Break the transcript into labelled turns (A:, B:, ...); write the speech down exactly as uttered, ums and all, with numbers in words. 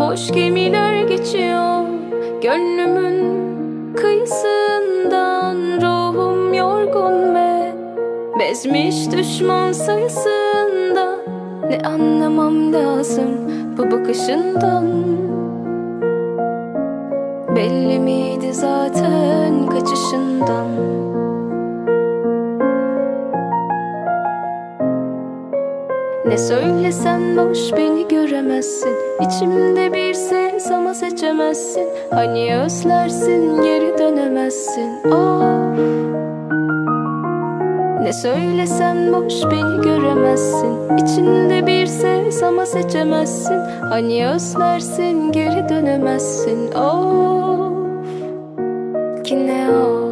A: boş gemiler geçiyor gönlümün kıyısından. Ruhum yorgun ve bezmiş düşman sayısında. Ne anlamam lazım bu bakışından. Belli miydi zaten kaçışından. Ne söylesem boş, beni göremezsin. İçimde bir ses ama seçemezsin. Hani özlersin, geri dönemezsin. Of. Ne söylesem boş, beni göremezsin. İçinde bir ses ama seçemezsin. Hani özlersin, geri dönemezsin. Of. Ki ne o